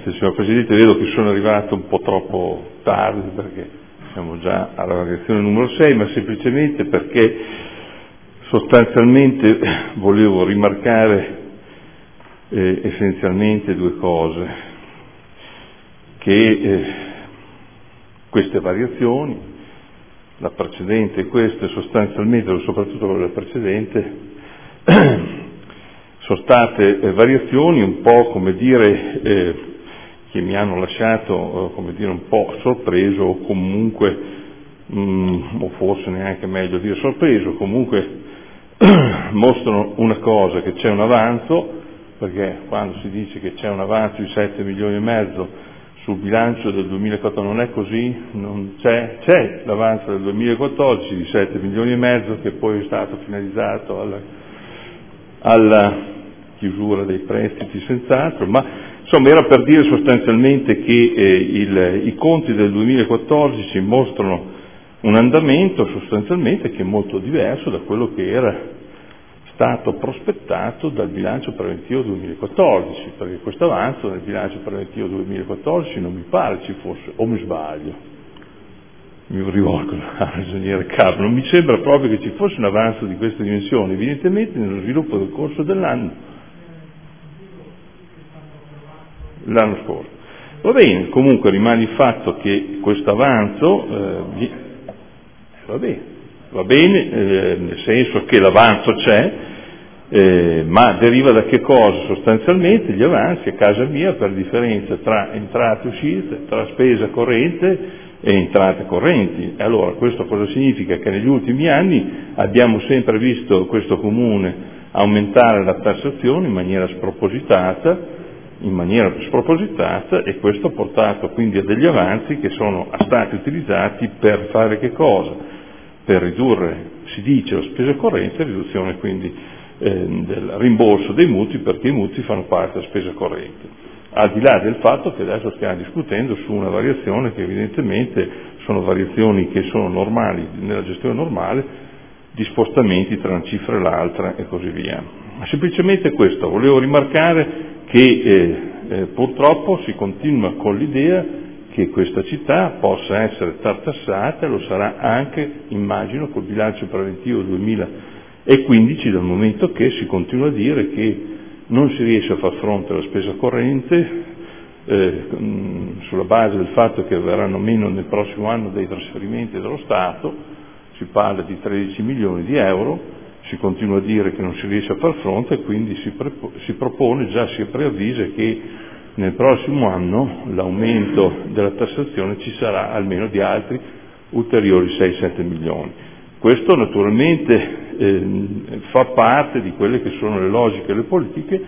Grazie signor Presidente, vedo che sono arrivato un po' troppo tardi perché siamo già alla variazione numero 6, ma semplicemente perché sostanzialmente volevo rimarcare essenzialmente due cose, che queste variazioni, la precedente e queste sostanzialmente, soprattutto quella precedente, sono state variazioni un po', come dire, che mi hanno lasciato, come dire, un po' sorpreso o comunque, o forse neanche meglio dire sorpreso, comunque mostrano una cosa, che c'è un avanzo, perché quando si dice che c'è un avanzo di 7 milioni e mezzo sul bilancio del 2014 non è così, non c'è l'avanzo del 2014 di 7 milioni e mezzo che poi è stato finalizzato alla chiusura dei prestiti senz'altro, ma insomma era per dire sostanzialmente che i conti del 2014 mostrano un andamento sostanzialmente che è molto diverso da quello che era stato prospettato dal bilancio preventivo 2014, perché questo avanzo nel bilancio preventivo 2014 non mi pare ci fosse, o mi sbaglio, mi rivolgo al ragioniere Capo, non mi sembra proprio che ci fosse un avanzo di queste dimensioni, evidentemente nello sviluppo del corso dell'anno, l'anno scorso. Va bene, comunque rimane il fatto che questo avanzo va bene, nel senso che l'avanzo c'è, ma deriva da che cosa? Sostanzialmente gli avanzi a casa mia per differenza tra entrate e uscite, tra spesa corrente e entrate correnti. Allora questo cosa significa? Che negli ultimi anni abbiamo sempre visto questo Comune aumentare la tassazione in maniera spropositata, e questo ha portato quindi a degli avanzi che sono stati utilizzati per fare che cosa? Per ridurre, si dice, la spesa corrente, riduzione quindi del rimborso dei mutui, perché i mutui fanno parte della spesa corrente, al di là del fatto che adesso stiamo discutendo su una variazione che evidentemente sono variazioni che sono normali, nella gestione normale, di spostamenti tra una cifra e l'altra e così via. Ma semplicemente questo, volevo rimarcare che purtroppo si continua con l'idea che questa città possa essere tartassata, e lo sarà anche, immagino, col bilancio preventivo 2015, dal momento che si continua a dire che non si riesce a far fronte alla spesa corrente sulla base del fatto che verranno meno nel prossimo anno dei trasferimenti dello Stato, si parla di 13 milioni di euro, si continua a dire che non si riesce a far fronte e quindi si propone, già si preavvisa che nel prossimo anno l'aumento della tassazione ci sarà almeno di altri ulteriori 6-7 milioni. Questo naturalmente fa parte di quelle che sono le logiche e le politiche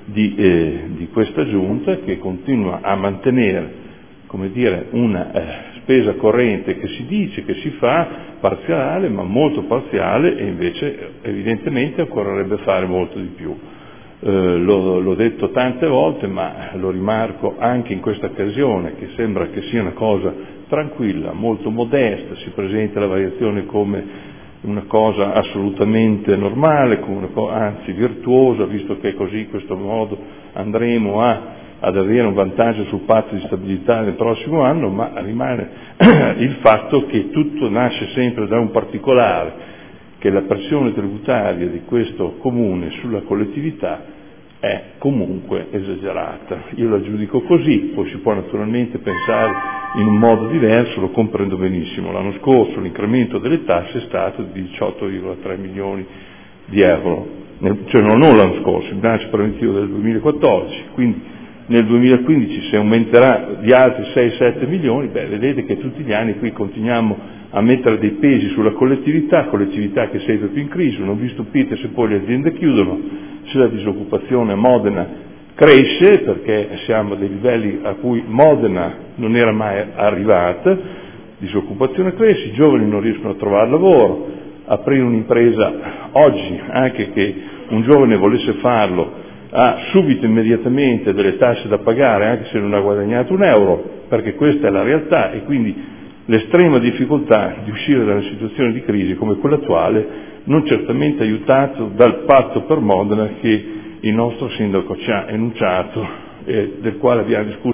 di questa Giunta, che continua a mantenere, come dire, una spesa corrente che si dice che si fa parziale, ma molto parziale, e invece evidentemente occorrerebbe fare molto di più. L'ho detto tante volte, ma lo rimarco anche in questa occasione, che sembra che sia una cosa tranquilla, molto modesta, si presenta la variazione come una cosa assolutamente normale, anzi virtuosa, visto che così in questo modo andremo ad avere un vantaggio sul patto di stabilità nel prossimo anno, ma rimane il fatto che tutto nasce sempre da un particolare, che la pressione tributaria di questo Comune sulla collettività è comunque esagerata. Io la giudico così, poi si può naturalmente pensare in un modo diverso, lo comprendo benissimo. L'anno scorso l'incremento delle tasse è stato di 18,3 milioni di euro, cioè non l'anno scorso, il bilancio preventivo del 2014, quindi nel 2015 si aumenterà di altri 6-7 milioni, vedete che tutti gli anni qui continuiamo a mettere dei pesi sulla collettività che è sempre più in crisi. Non vi stupite se poi le aziende chiudono, se la disoccupazione a Modena cresce, perché siamo a dei livelli a cui Modena non era mai arrivata, disoccupazione cresce, i giovani non riescono a trovare lavoro, aprire un'impresa oggi, anche che un giovane volesse farlo, ha subito immediatamente delle tasse da pagare anche se non ha guadagnato un euro, perché questa è la realtà, e quindi l'estrema difficoltà di uscire da una situazione di crisi come quella attuale, non certamente aiutato dal patto per Modena che il nostro sindaco ci ha enunciato e del quale abbiamo discusso